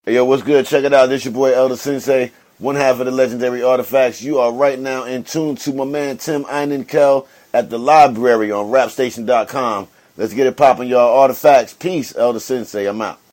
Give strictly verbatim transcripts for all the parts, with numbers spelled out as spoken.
Hey, yo, what's good? Check it out. This your boy Elder Sensei, one half of the legendary Artifacts. You are right now in tune to my man Tim Einenkel at the library on rap station dot com. Let's get it popping, y'all. Artifacts. Peace, Elder Sensei. I'm out.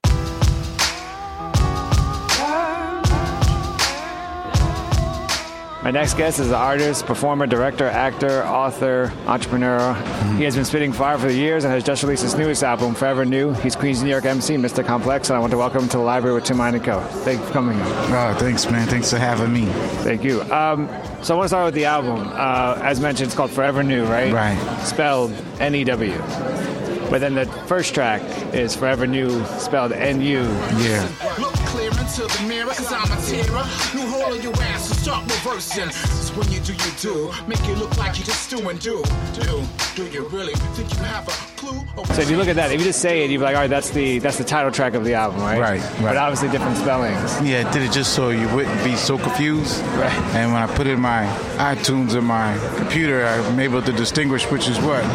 My next guest is an artist, performer, director, actor, author, entrepreneur. Mm-hmm. He has been spitting fire for years and has just released his newest album, Forever New. He's Queens, New York M C, Mister Complex, and I want to welcome him to the library with Tim Einenkel. Thank you for coming. Oh, thanks, man. Thanks for having me. Thank you. Um, so I want to start with the album. Uh, as mentioned, it's called Forever New, right? Right. Spelled N E W. But then the first track is Forever New, spelled N U. Yeah. Look clear into the mirror, cause I'm a terror. New hole in your ass, so start reversing. It's when you do, you do. Make it look like you just do and do. Do, do you really think you have a clue? So if you look at that, if you just say it, you'd be like, all right, that's the that's the title track of the album, right? Right, right. But obviously different spellings. Yeah, I did it just so you wouldn't be so confused. Right. And when I put it in my iTunes and my computer, I'm able to distinguish which is what.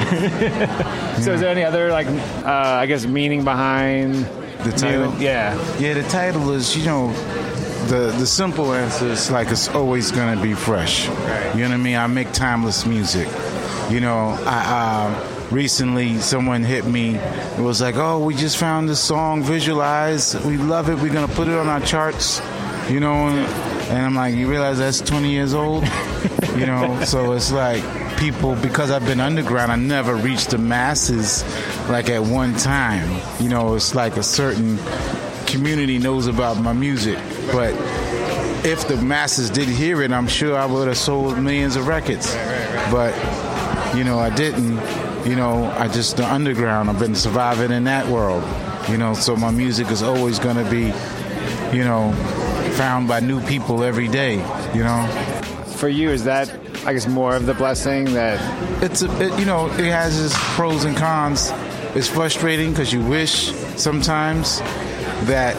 So is there any other, like, uh, I guess, meaning behind The title? New? Yeah. Yeah, the title is, you know, the the simple answer is like it's always going to be fresh. Right. You know what I mean? I make timeless music. You know, I uh, recently someone hit me. It was like, oh, we just found this song, Visualize. We love it. We're going to put it on our charts. You know, and, and I'm like, you realize that's twenty years old? You know, so it's like people, because I've been underground, I never reached the masses like at one time. You know, it's like a certain community knows about my music. But if the masses did hear it, I'm sure I would have sold millions of records. But, you know, I didn't. You know, I just, the underground, I've been surviving in that world. You know, so my music is always going to be, you know, found by new people every day, you know. For you, is that, I guess, more of the blessing that... It's, a, it, you know, it has its pros and cons. It's frustrating because you wish sometimes that,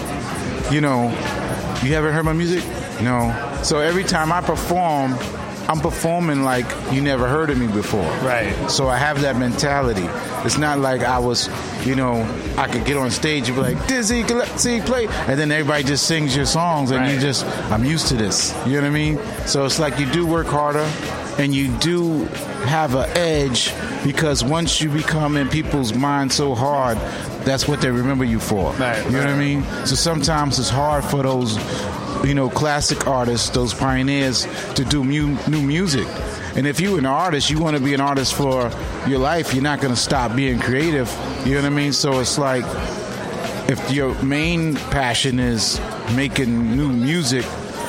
you know, you haven't heard my music? No. So every time I perform, I'm performing like you never heard of me before. Right. So I have that mentality. It's not like I was, you know, I could get on stage and be like, Dizzy, Gillespie, play. And then everybody just sings your songs and right. you just, I'm used to this. You know what I mean? So it's like you do work harder and you do have an edge because once you become in people's minds so hard, that's what they remember you for. Right, you know right. what I mean? So sometimes it's hard for those, you know, classic artists, those pioneers, to do mu- new music. And if you're an artist, you want to be an artist for your life, you're not going to stop being creative. You know what I mean? So it's like, if your main passion is making new music,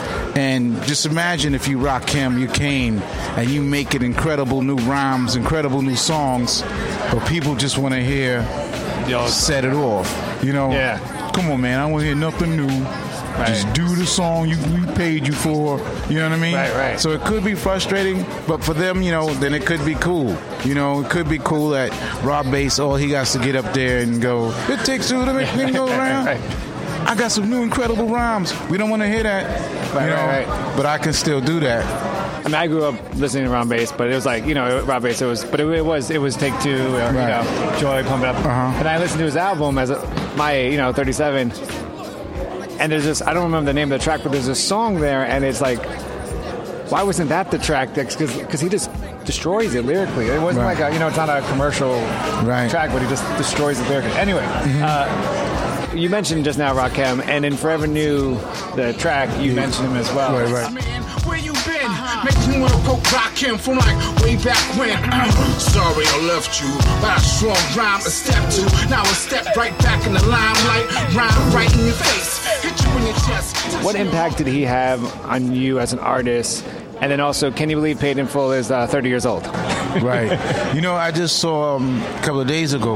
and just imagine if you Rakim, you Kane, and you making incredible new rhymes, incredible new songs, but people just want to hear Yo, Set It Off. You know? Yeah. Come on, man, I want to hear nothing new. Right. Just do the song you we paid you for. You know what I mean? Right, right. So it could be frustrating, but for them, you know, then it could be cool. You know, it could be cool that Rob Bass, all he got to get up there and go, it takes two to make things go around. Right. I got some new incredible rhymes. We don't want to hear that. Right, you know, right, right. But I can still do that. I mean, I grew up listening to Rob Bass, but it was like, you know, Rob Bass, it was, but it, it was, it was Take Two, or, Right. you know, Joy, Pump It Up. Uh-huh. And I listened to his album as a, my, you know, thirty-seven. And there's this, I don't remember the name of the track, but there's a song there, and it's like, why wasn't that the track? Because he just destroys it lyrically. It wasn't Right. like a, you know, it's not a commercial Right. track, but he just destroys it lyrically. Anyway, Mm-hmm. uh, you mentioned just now Rakim, and in Forever New, the track, you mentioned him as well. Right, right. Man, where you been? Makes me wanna go rock him from like way back when. Sorry I left you, but I strong rhyme a step two. Now a step right back in the limelight, rhyme right in your face, hit you in your chest. What impact did he have on you as an artist? And then also, can you believe Paid in Full is uh, thirty years old? Right. You know, I just saw um, a couple of days ago.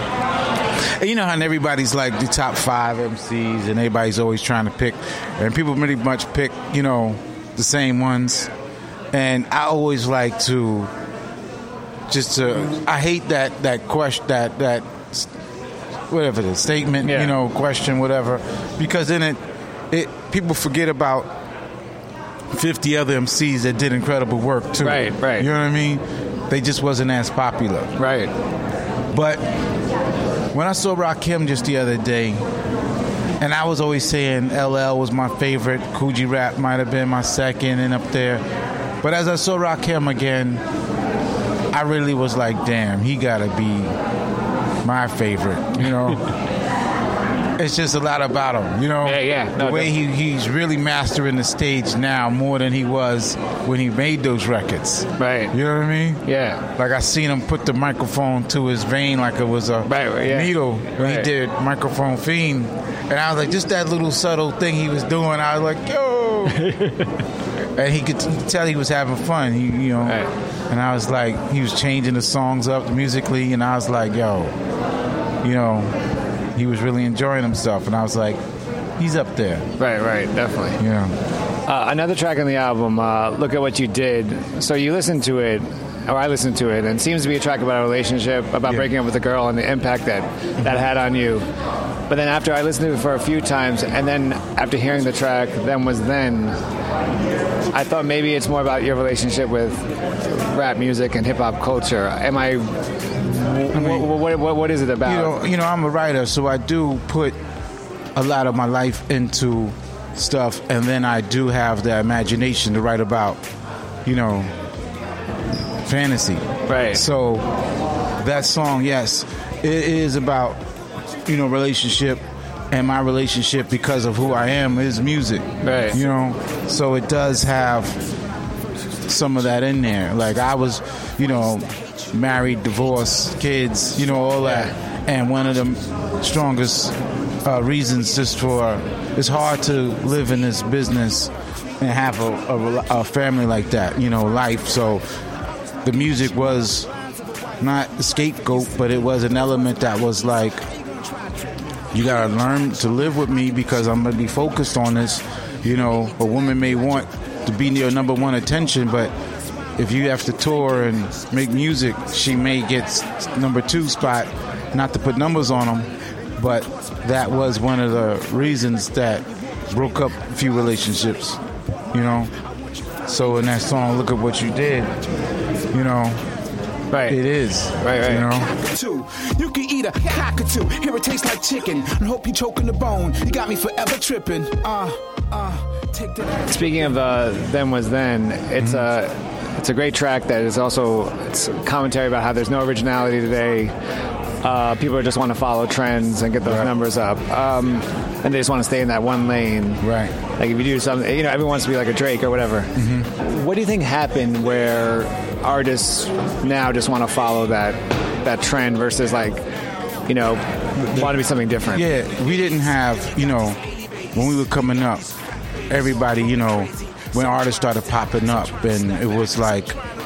You know how everybody's like the top five M Cs and everybody's always trying to pick, and people pretty much pick, you know, the same ones. And I always like to just to, I hate that, that question, that, that, whatever the statement, Yeah. you know, question, whatever, because then it, it, people forget about fifty other M Cs that did incredible work too. Right, right. You know what I mean? They just wasn't as popular. Right. But when I saw Rakim just the other day, And I was always saying L L was my favorite. Coogee Rap might have been my second and up there. But as I saw Rakim again, I really was like, damn, he got to be my favorite, you know? It's just a lot about him, you know? Yeah, yeah. No, the way he, he's really mastering the stage now more than he was when he made those records. Right. You know what I mean? Yeah. Like I seen him put the microphone to his vein like it was a right, right, yeah. needle when right. he did Microphone Fiend. And I was like, just that little subtle thing he was doing, I was like, yo! And he could tell he was having fun, he, you know? Right. And I was like, he was changing the songs up musically, and I was like, yo, you know, he was really enjoying himself, and I was like, he's up there. Right, right, definitely. Yeah. Uh, another track on the album, uh, Look at What You Did. So you listened to it, or I listened to it, and it seems to be a track about a relationship, about yeah. breaking up with a girl and the impact that that had on you. But then after I listened to it for a few times, and then after hearing the track, Then Was Then, I thought maybe it's more about your relationship with rap music and hip-hop culture. Am I... I mean, what, what, what, what is it about? You know, you know, I'm a writer, so I do put a lot of my life into stuff, and then I do have the imagination to write about, you know, fantasy. Right. So that song, yes, it is about, you know, relationship, and my relationship because of who I am is music. Right. You know, so it does have some of that in there. Like I was, you know, married, divorced, kids, you know, all that. And one of the strongest uh, reasons just for, it's hard to live in this business and have a, a, a family like that, you know, life. So the music was not a scapegoat, but it was an element that was like, you gotta learn to live with me because I'm gonna be focused on this. You know, a woman may want to be near number one attention, but if you have to tour and make music, she may get number two spot. Not to put numbers on them, but that was one of the reasons that broke up a few relationships, you know. So in that song, Look at What You Did, you know, right. It is, right, right. You know. You can eat a cockatoo, hear it tastes like chicken, and hope you choking the bone. You got me forever tripping. Uh, uh, take that. Speaking of uh, Then Was Then, it's a. Mm-hmm. Uh, It's a great track that is also it's commentary about how there's no originality today. Uh, people just want to follow trends and get those right. numbers up. Um, and they just want to stay in that one lane. Right. Like if you do something, you know, everyone wants to be like a Drake or whatever. Mm-hmm. What do you think happened where artists now just want to follow that that trend versus like, you know, want to be something different? Yeah, we didn't have, you know, when we were coming up, everybody, you know, when artists started popping up, and it was like,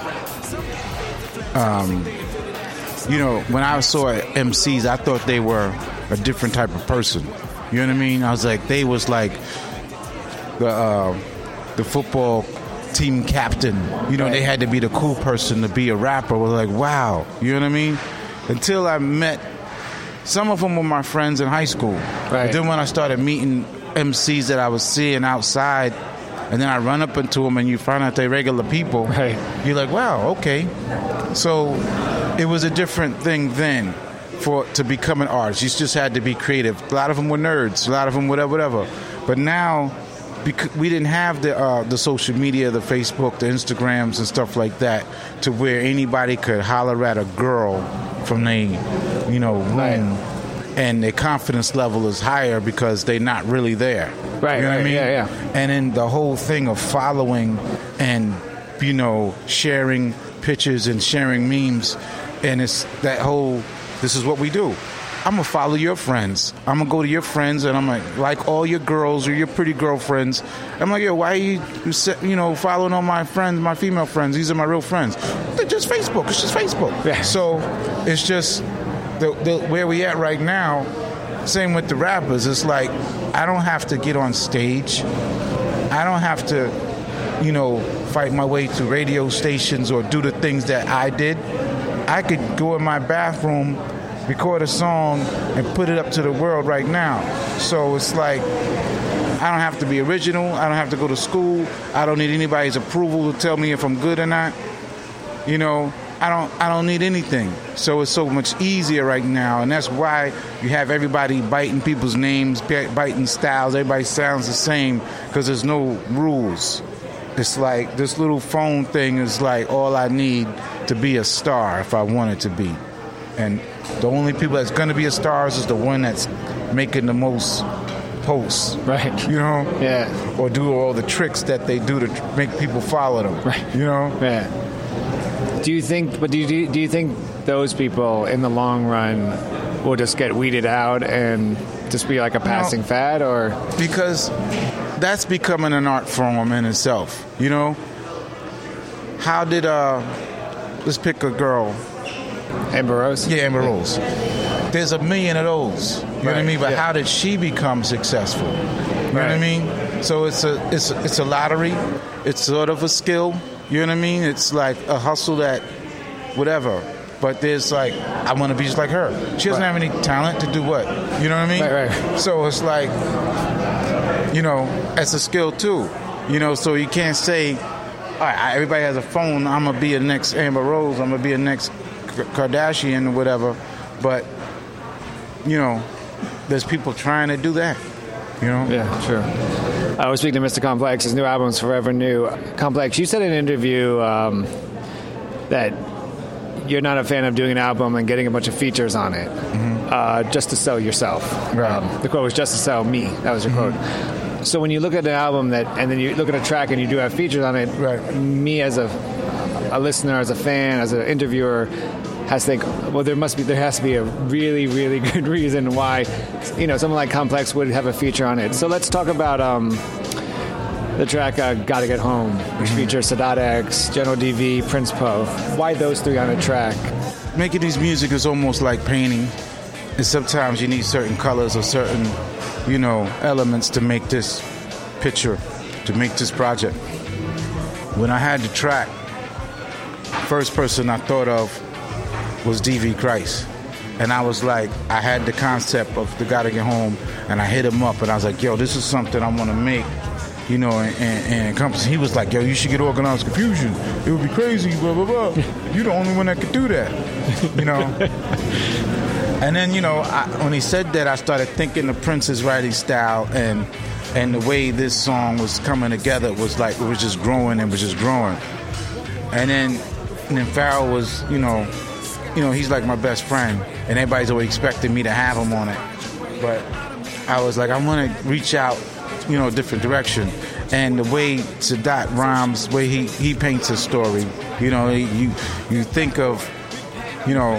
um, you know, when I saw M Cs, I thought they were a different type of person. You know what I mean? I was like, they was like the uh, the football team captain. You know, right. They had to be the cool person to be a rapper. I was like, wow. You know what I mean? Until I met, some of them were my friends in high school. Right. But then when I started meeting M Cs that I was seeing outside, and then I run up into them and you find out they're regular people, right. You're like, wow, okay. So it was a different thing then for to become an artist. You just had to be creative. A lot of them were nerds. A lot of them whatever, whatever. But now, because we didn't have the uh, the social media, the Facebook, the Instagrams and stuff like that, to where anybody could holler at a girl from their, you know, room. Right. And their confidence level is higher because they're not really there. Right, you know right, what I mean? Yeah, yeah. And then the whole thing of following and, you know, sharing pictures and sharing memes, and it's that whole, this is what we do. I'm going to follow your friends. I'm going to go to your friends, and I'm going to like all your girls or your pretty girlfriends. I'm like, yo, why are you, you know, following all my friends, my female friends? These are my real friends. They're just Facebook. It's just Facebook. Yeah. So it's just... The, the, where we at right now, same with the rappers, it's like I don't have to get on stage. I don't have to, you know, fight my way to radio stations or do the things that I did. I could go in my bathroom, record a song, and put it up to the world right now. So it's like I don't have to be original. I don't have to go to school. I don't need anybody's approval to tell me if I'm good or not. You know, I don't I don't need anything. So it's so much easier right now, and that's why you have everybody biting people's names, biting styles. Everybody sounds the same because there's no rules. It's like this little phone thing is like all I need to be a star if I wanted to be. And the only people that's going to be a star is the one that's making the most posts. Right. You know? Yeah. Or do all the tricks that they do to tr- make people follow them. Right. You know? Yeah. Do you think, but do you, do you think those people in the long run will just get weeded out and just be like a passing no, fad, or? Because that's becoming an art form in itself, you know? How did, uh, let's pick a girl. Amber Rose? Yeah, Amber Rose. There's a million of those, you right. know what I mean? But yeah. How did she become successful? You right. know what I mean? So it's a, it's a, it's a lottery. It's sort of a skill, you know what I mean? It's like a hustle that, whatever. But there's like, I want to be just like her. She doesn't right. have any talent to do what? You know what I mean? Right, right. So it's like, you know, it's a skill too. You know, so you can't say, all right, everybody has a phone, I'm going to be a next Amber Rose, I'm going to be a next Kardashian or whatever. But, you know, there's people trying to do that. You know? Yeah, sure. I was speaking to Mister Complex. His new album is Forever New. Complex, you said in an interview um, that you're not a fan of doing an album and getting a bunch of features on it mm-hmm. uh, just to sell yourself. Right. Um, the quote was just to sell me. That was your mm-hmm. quote. So when you look at an album that, and then you look at a track and you do have features on it, right. me as a a listener, as a fan, as an interviewer, has to think, well, there must be, there has to be a really, really good reason why, you know, someone like Complex would have a feature on it. So let's talk about um, the track uh, "Gotta Get Home," which mm-hmm. features Sadat X, General D V, Prince Po. Why those three on a track? Making these music is almost like painting, and sometimes you need certain colors or certain, you know, elements to make this picture, to make this project. When I had the track, first person I thought of was D V Christ. And I was like, I had the concept of the Gotta Get Home, and I hit him up, and I was like, yo, this is something I want to make, you know, and, and, and encompass. He was like, yo, you should get Organized Confusion. It would be crazy, blah, blah, blah. You're the only one that could do that, you know. And then, you know, I, when he said that, I started thinking of Prince's writing style, and and the way this song was coming together was like, it was just growing and was just growing. And then, and then Pharoah was, you know, you know, he's like my best friend, and everybody's always expecting me to have him on it. But I was like, I want to reach out, you know, a different direction. And the way Sadat rhymes, the way he, he paints a story, you know, you you think of, you know,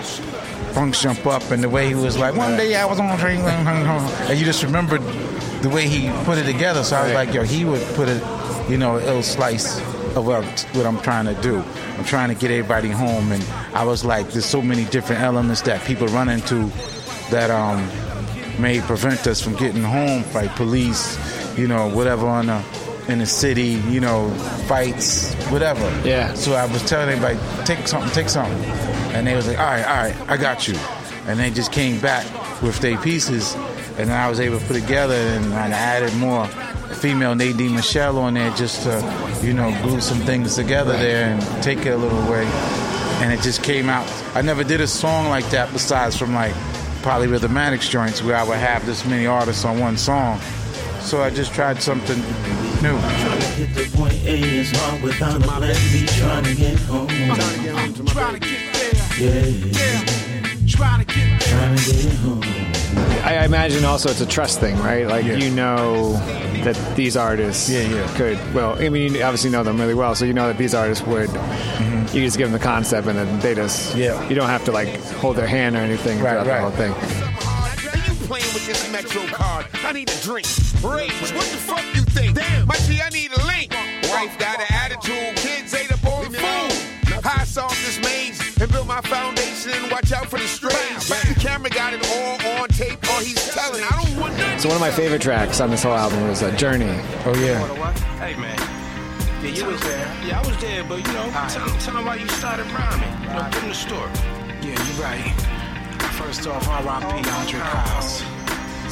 Funk Jump Up, and the way he was like, one day I was on a train, and you just remembered the way he put it together. So I was like, yo, he would put it, you know, a little slice of what I'm, what I'm trying to do. I'm trying to get everybody home, and I was like, there's so many different elements that people run into that um, may prevent us from getting home, like police, you know, whatever on the, in the city, you know, fights, whatever. Yeah. So I was telling everybody, take something, take something. And they was like, all right, all right, I got you. And they just came back with their pieces, and then I was able to put it together, and I added more female Nadine Michelle on there just to, you know, glue some things together there and take it a little way. And it just came out. I never did a song like that besides from like Polyrhythmatics joints where I would have this many artists on one song. So I just tried something new. Trying to get to point A is hard without a plan B. Trying to get home. I'm trying to get there. Yeah. Yeah. Trying to get there. Trying to get home. I imagine also it's a trust thing, right? Like, yeah. you know that these artists yeah, yeah. could, well, I mean, you obviously know them really well, so you know that these artists would, mm-hmm. you just give them the concept and then they just, yeah. you don't have to, like, hold their hand or anything right, throughout right. the whole thing. Are you playing with this Metro card? I need a drink. Rage, what the fuck you think? Damn, my G, I need a link. Wife got an attitude, kids ate up all the food. I solved this maze and built my foundation and watch out for the strays. The camera got it all on tape, or he's telling. I don't want nothing. So one of my favorite tracks on this whole album was uh, Journey. Oh, yeah. Hey, man. Yeah, you was there. Yeah, I was there, but, you know, right. tell, tell them why you started rhyming. You know, give them the story. Yeah, you're right. First off, R I P Andre Cos.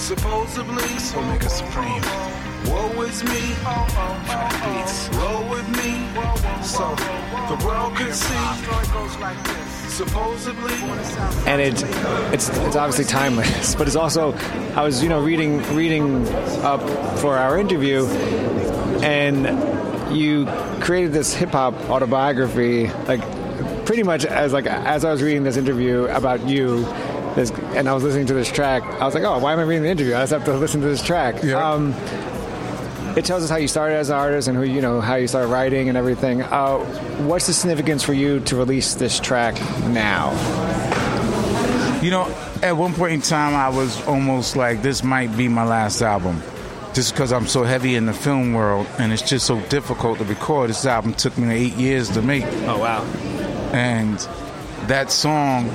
Supposedly, Omega Supreme. Woe is me, fat beats. Roll with me, so the world can see. Supposedly, and it it's it's obviously timeless, but it's also, I was you know reading reading up for our interview, and you created this hip hop autobiography, like pretty much as like as I was reading this interview about you. This, and I was listening to this track. I was like, "Oh, why am I reading the interview? I just have to listen to this track." Yeah. Um, it tells us how you started as an artist and who you know how you started writing and everything. Uh, what's the significance for you to release this track now? You know, at one point in time, I was almost like, this might be my last album, just because I'm so heavy in the film world, and it's just so difficult to record. This album took me eight years to make. Oh wow! And that song.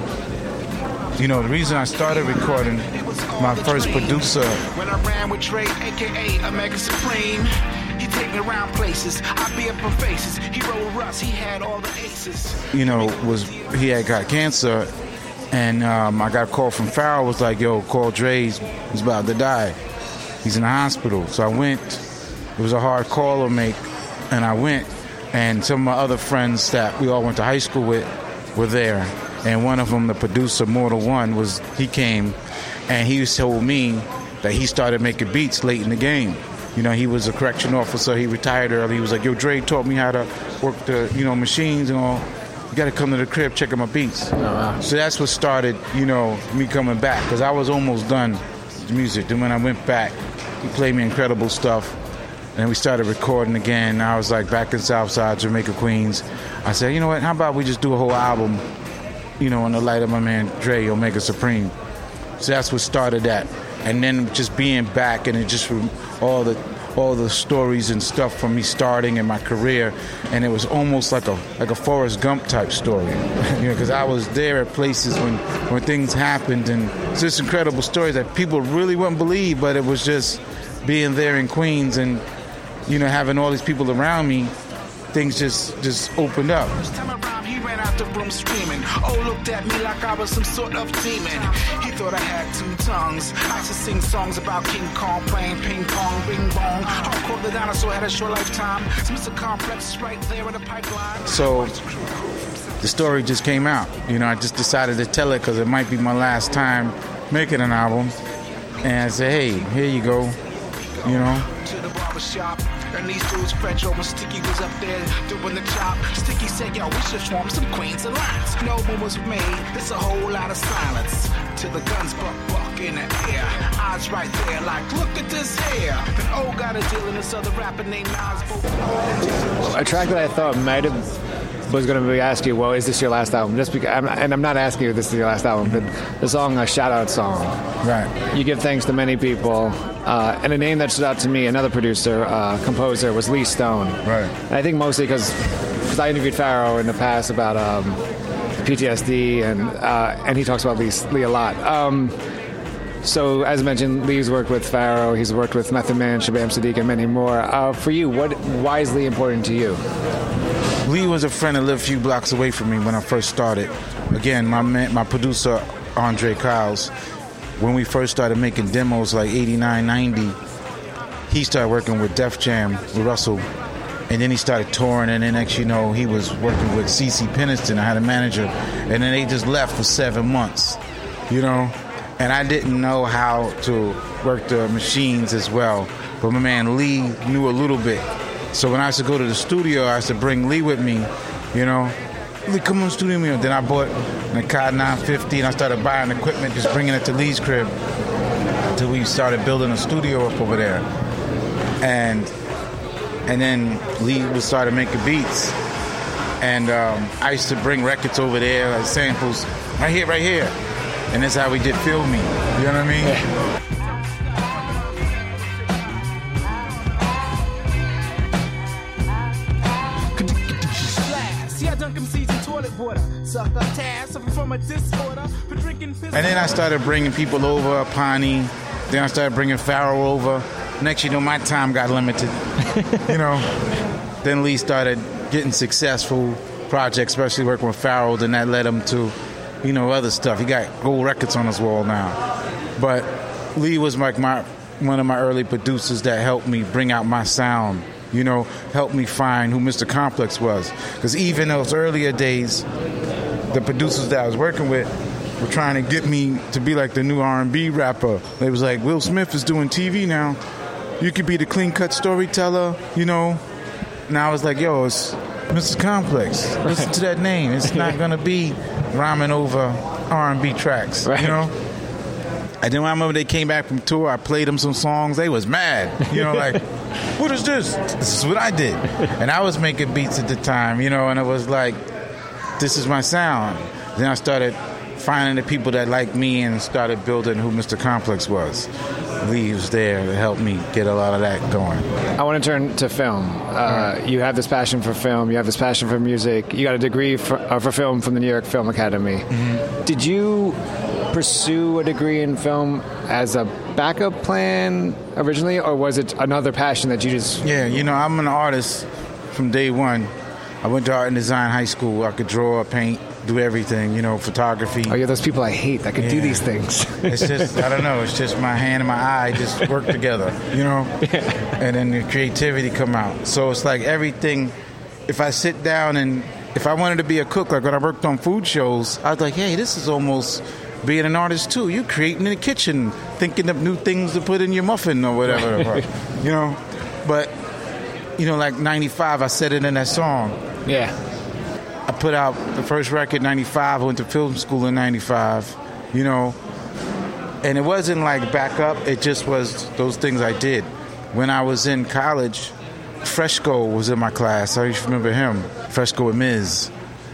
You know, the reason I started recording, my first producer. When I ran with Dre, a k a. Omega Supreme, he take me around places. I be up on faces. He rolled Russ, he had all the aces. You know, was he had got cancer, and um, I got a call from Farrell, was like, yo, call Dre's, he's about to die. He's in the hospital. So I went. It was a hard call to make, and I went, and some of my other friends that we all went to high school with were there. And one of them, the producer, Mortal One, was he came, and he told me that he started making beats late in the game. You know, he was a correction officer. He retired early. He was like, yo, Dre taught me how to work the, you know, machines and all. You got to come to the crib, check out my beats. Oh, wow. So that's what started, you know, me coming back, because I was almost done with music. Then when I went back, he played me incredible stuff. And we started recording again. I was like back in Southside, Jamaica, Queens. I said, you know what, how about we just do a whole album, you know, in the light of my man Dre, Omega Supreme. So that's what started that. And then just being back, and it just all the all the stories and stuff from me starting in my career, and it was almost like a like a Forrest Gump type story, you know, because I was there at places when when things happened, and it's just incredible stories that people really wouldn't believe, but it was just being there in Queens and, you know, having all these people around me, things just just opened up. He ran out the room screaming. Oh, looked at me like I was some sort of demon. He thought I had two tongues. I used to sing songs about King Kong playing ping pong, bing bong. Hardcore the dinosaur had a short lifetime. Mister Complex is right there in the pipeline. So the story just came out. You know, I just decided to tell it because it might be my last time making an album. And I said, hey, here you go. You know. To the barbershop. And these dudes, French over Sticky was up there doing the chop. Sticky said, yo, we should swarm some Queens and Lines. No one was made, it's a whole lot of silence. Till the guns buck buck in the air. Eyes right there, like, look at this hair. Then O got a deal in this other rapper named Nas. A track that I thought might have was going to be ask you, well, is this your last album? Just because, I'm, and I'm not asking you if this is your last album, but the song, a shout out song. Right. You give thanks to many people. Uh, and a name that stood out to me, another producer, uh, composer, was Lee Stone. Right. And I think mostly because I interviewed Pharaoh in the past about um, P T S D, and uh, and he talks about Lee, Lee a lot. Um, so, as mentioned, Lee's worked with Pharaoh, he's worked with Method Man, Shabam Sadiq, and many more. Uh, for you, what? Why is Lee important to you? Lee was a friend that lived a few blocks away from me when I first started. Again, my man, my producer, Andre Kyles, when we first started making demos like eighty-nine, ninety, he started working with Def Jam, with Russell, and then he started touring, and then next you know, he was working with C C Peniston. I had a manager, and then they just left for seven months, you know, and I didn't know how to work the machines as well, but my man Lee knew a little bit. So when I used to go to the studio, I used to bring Lee with me, you know. Lee, come on the studio with me. Then I bought an Akai nine fifty, and I started buying equipment, just bringing it to Lee's crib until we started building a studio up over there. And and then Lee was started making beats. And um, I used to bring records over there, like samples, right here, right here. And that's how we did Feel Me. You know what I mean? Yeah. And then I started bringing people over, Pawnee. Then I started bringing Pharaoh over. Next, you know, my time got limited. You know. Then Lee started getting successful projects, especially working with Pharaoh. Then that led him to, you know, other stuff. He got gold records on his wall now. But Lee was like my one of my early producers that helped me bring out my sound. You know, helped me find who Mister Complex was. Because even those earlier days, the producers that I was working with were trying to get me to be like the new R and B rapper. They was like, Will Smith is doing T V now. You could be the clean-cut storyteller, you know. And I was like, yo, it's Mister Complex. Listen to that name. It's not going to be rhyming over R and B tracks, right. You know. And then when I remember they came back from tour, I played them some songs. They was mad, you know, like, what is this? This is what I did. And I was making beats at the time, you know, and it was like, this is my sound. Then I started finding the people that liked me and started building who Mister Complex was. Lee was there to help me get a lot of that going. I want to turn to film. Uh, right. You have this passion for film. You have this passion for music. You got a degree for, uh, for film from the New York Film Academy. Mm-hmm. Did you pursue a degree in film as a backup plan originally, or was it another passion that you just... Yeah, you know, I'm an artist from day one. I went to art and design high school. I could draw, paint, do everything, you know, photography. Oh, yeah, those people I hate that could yeah. do these things. It's just, I don't know, it's just my hand and my eye just work together, you know? Yeah. And then the creativity come out. So it's like everything, if I sit down and, if I wanted to be a cook, like when I worked on food shows, I was like, hey, this is almost being an artist too. You're creating in the kitchen, thinking of new things to put in your muffin or whatever, you know? But, you know, like ninety-five, I said it in that song. Yeah. I put out the first record in ninety-five. I went to film school in ninety-five, you know. And it wasn't like backup. It just was those things I did. When I was in college, Fresco was in my class. I used to remember him, Fresco with Miz.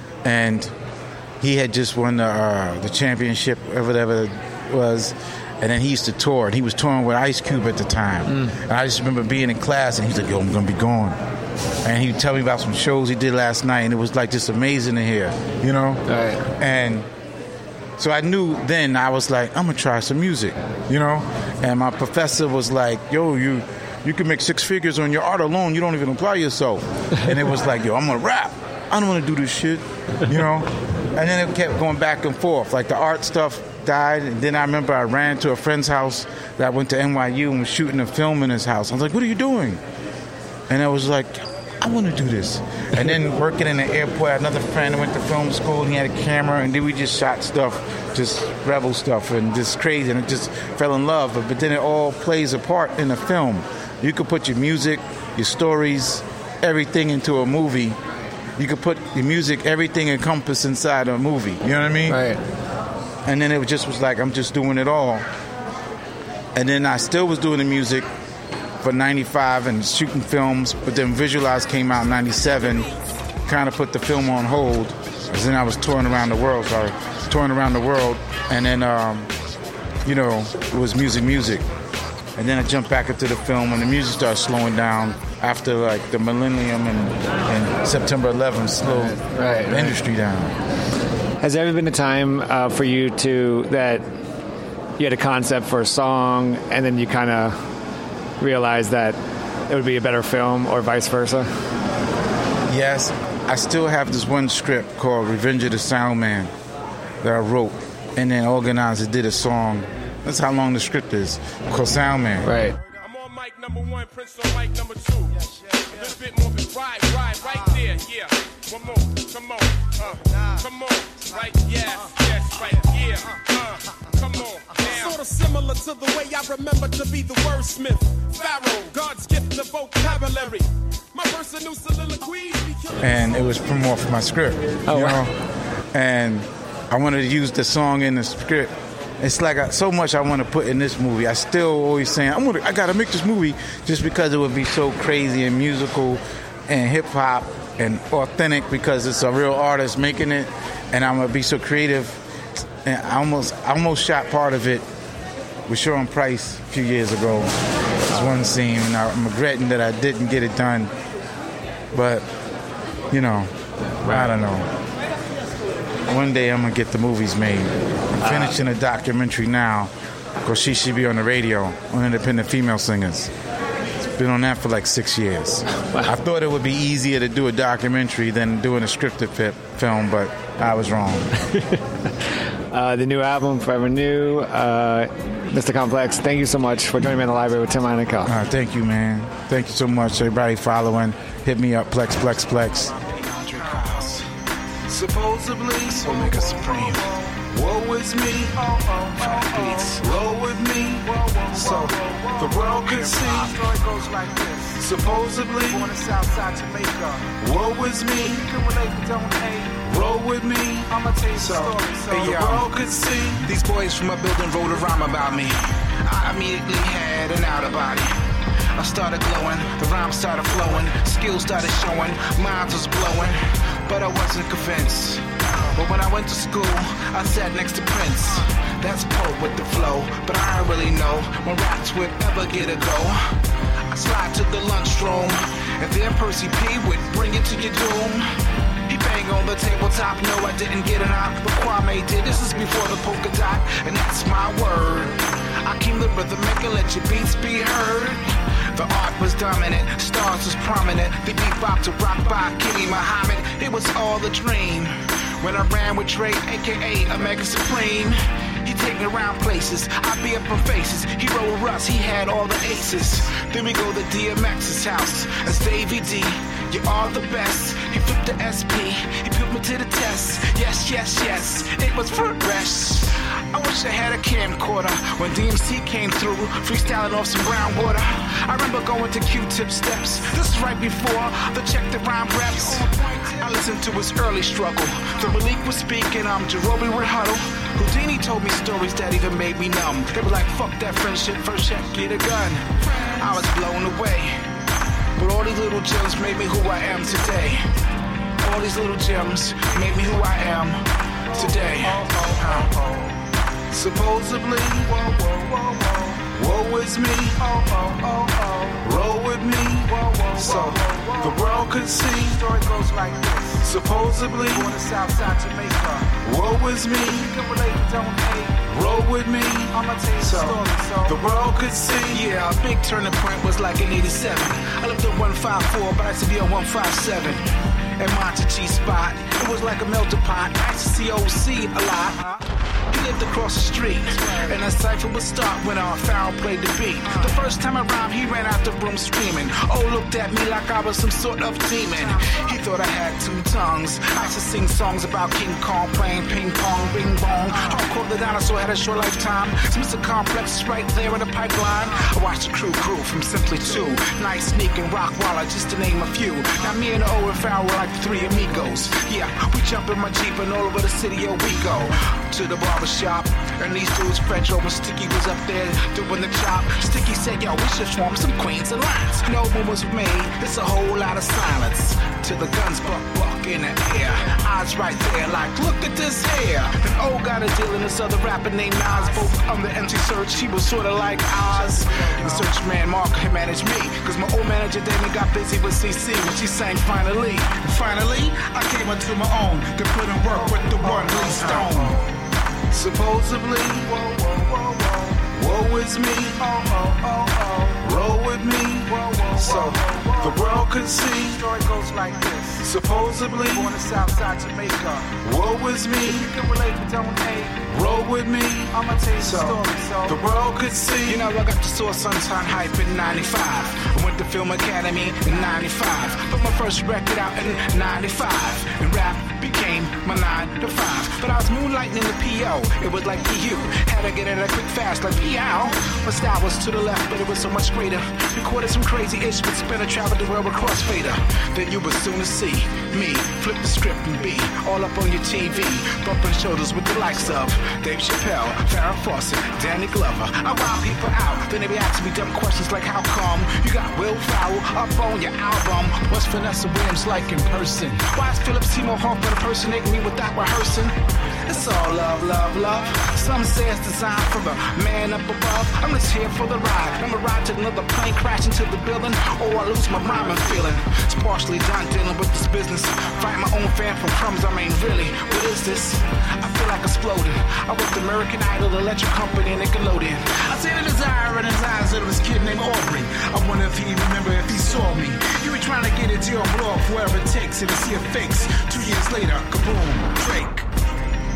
And he had just won the, uh, the championship or whatever it was. And then he used to tour. And he was touring with Ice Cube at the time. Mm. And I just remember being in class, and he's like, yo, I'm going to be going. And he would tell me about some shows he did last night, and it was like just amazing to hear, you know? Right. And so I knew then, I was like, I'm going to try some music, you know? And my professor was like, yo, you you can make six figures on your art alone. You don't even apply yourself. And it was like, yo, I'm going to rap. I don't want to do this shit, you know? And then it kept going back and forth. Like the art stuff died, and then I remember I ran to a friend's house that I went to N Y U and was shooting a film in his house. I was like, what are you doing? And I was like, I want to do this. And then working in the airport, I had another friend who went to film school, and he had a camera, and then we just shot stuff, just rebel stuff, and just crazy, and it just fell in love. But, but then it all plays a part in a film. You could put your music, your stories, everything into a movie. You could put your music, everything encompassed inside a movie. You know what I mean? Right. And then it just was like, I'm just doing it all. And then I still was doing the music for ninety-five and shooting films, but then Visualize came out in ninety-seven, kind of put the film on hold, because then I was touring around the world, sorry, touring around the world, and then, um, you know, it was music, music. And then I jumped back into the film when the music started slowing down after, like, the millennium and, and September eleventh slowed right, right, the right. industry down. Has there ever been a time uh, for you to, that you had a concept for a song, and then you kind of realize that it would be a better film, or vice versa? Yes. I still have this one script called Revenge of the Sound Man that I wrote, and then Organizer did a song. That's how long the script is, called Sound Man. Right. I'm on mic number one, Prince on mic number two. A little bit more, right, right, right there, yeah. One more, come on, uh, come on, right, yes, yes, right, yeah, uh, come on, now. Sort of similar to the way I remember to be the wordsmith. Pharaoh, God's gift of vocabulary. My personal soliloquy. And it was more for my script, oh, you wow. know? And I wanted to use the song in the script. It's like I, so much I want to put in this movie. I still always saying, I'm gonna, I got to make this movie just because it would be so crazy and musical and hip-hop and authentic, because it's a real artist making it, and I'm going to be so creative. And I almost, I almost shot part of it with Sean Price a few years ago. It's one scene, and I'm regretting that I didn't get it done. But, you know, I don't know. One day I'm going to get the movies made. I'm finishing a documentary now, because she should be on the radio, on Independent Female Singers. It's been on that for like six years. Wow. I thought it would be easier to do a documentary than doing a scripted fi- film, but I was wrong. uh, the new album, Forever New. Uh, Mister Complex, thank you so much for joining me in the library with Tim Hine and Kel. Uh, thank you, man. Thank you so much. Everybody following, hit me up, Plex, Plex, Plex. Supposedly, Omega Supreme. Woe is me. Five beats. Roll with me. So the world can see. Supposedly, woe is me. Roll with me. I'ma tell you so, so hey, the world could see. These boys from my building wrote a rhyme about me. I immediately had an outer body. I started glowing, the rhymes started flowing, skills started showing, minds was blowing, but I wasn't convinced. But when I went to school, I sat next to Prince. That's Poe with the flow, but I don't really know when raps would ever get a go. I slide to the lunchroom, and then Percy P would bring it to your doom. He bang on the tabletop, no I didn't get it out, but Kwame did. This is before the polka dot, and that's my word. I came the rhythm, make and let your beats be heard. The art was dominant, stars was prominent. The bebop to rock by Kenny Muhammad. It was all a dream. When I ran with Dre, aka Omega Supreme, he take me around places, I be up on faces. He rolled Russ, he had all the aces. Then we go to D M X's house, as Davey D. You are the best. He flipped the S P, he put me to the test. Yes, yes, yes, it was for rest. I wish I had a camcorder when D M C came through, freestyling off some brown water. I remember going to Q-Tip steps. This is right before the Check the Rhyme reps. I listened to his early struggle. The Malik was speaking, I'm Jerobi with Huddle. Houdini told me stories that even made me numb. They were like, fuck that friendship, first check, get a gun. I was blown away. But all these little gems made me who I am today. All these little gems made me who I am today. Uh, supposedly, woe is me. Roll with me. So the world could see. Story goes like this. Supposedly, on the south side Jamaica. Woe is me. Roll with me. I'ma tell you so, so the world could see. Yeah, a big turning point was like in eighty-seven. I lived at one five four, but I used to be on one five seven. At Monte G spot, it was like a melting pot. I used to see O C a lot. He lived across the street, and a cipher would start when our Pharaoh played the beat. The first time I rhymed, he ran out the room screaming. Oh, looked at me like I was some sort of demon. He thought I had two tongues. I used to sing songs about King Kong playing ping pong, bing bong. Hardcore the dinosaur had a short lifetime. So Mister Complex is right there in the pipeline. I watched the crew grew from simply two. Nice, Sneak, and Rockwaller, just to name a few. Now me and the Owen Pharaoh were like three amigos. Yeah, we jump in my Jeep and all over the city, oh, we go. To the barber shop, and these dudes French over Sticky was up there doing the chop. Sticky said, yo, we should swarm some queens and lines. No one was made, it's a whole lot of silence. Till the guns buck buck in the air. Eyes right there like, look at this hair. Then O got a deal in this other rapper named Nas. Both on the empty search, he was sorta like Oz. The search man Mark had managed me, cause my old manager Damon got busy with C C when she sang Finally. Finally, I came into my own to put in work with the one Lee Stone. Supposedly, whoa, whoa, whoa, whoa, woe is me. Oh, oh, oh, oh. Roll with me. Whoa, whoa, so the world could see. Story goes like this. Supposedly, on the south side Jamaica. Woe is me. You can relate, but don't hate. Roll with me. I'ma tell you so, the story, so the world could see. You know, I got the Source Sunshine hype in ninety-five. I went to Film Academy in ninety-five. Put my first record out in ninety-five. And rap became my nine to five. But I was moonlighting in the P O. It was like P U. Had to get it a quick fast like P O. My style was to the left, but it was so much greater. Recorded some crazy ish, but spinner traveled the world with Crossfader. Then you would soon see me flip the script and be all up on your T V, bumping shoulders with the likes of Dave Chappelle, Farrah Fawcett, Danny Glover. I wild people out, then they be asking me dumb questions like how come you got Will Ferrell up on your album? What's Vanessa Williams like in person? Why is Philip Seymour Hoffman impersonating me without rehearsing? It's all love, love, love. Some say it's designed for the man up above. I'm just here for the ride. I'ma ride to another plane, crash into the building, or I lose my mind and feeling. It's partially done dealing with this business. Fight my own fan from crumbs, I mean really, what is this? I feel like exploding. I was the American Idol, the Electric Company, and Nickelodeon. I see the desire in his eyes of this kid named Aubrey. I wonder if he remember if he saw me. You were trying to get it to your blog, wherever it takes, and to see a fakes. Two years later, kaboom, Drake.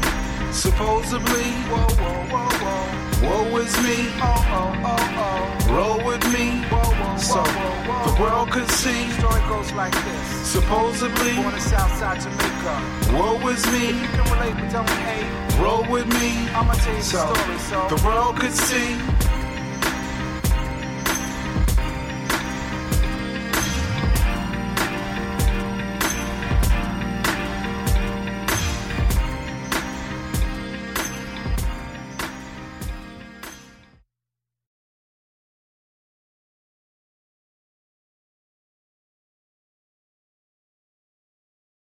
Supposedly, whoa, whoa, whoa, whoa. Woe is me, oh, oh, oh, oh. Roll with me, whoa, whoa, so whoa, whoa, the world could see. Story goes like this. Supposedly, on the south side Jamaica. Woe is me, you can relate, but don't hate. Roll with me, I'ma tell you the so, story, so the world could see.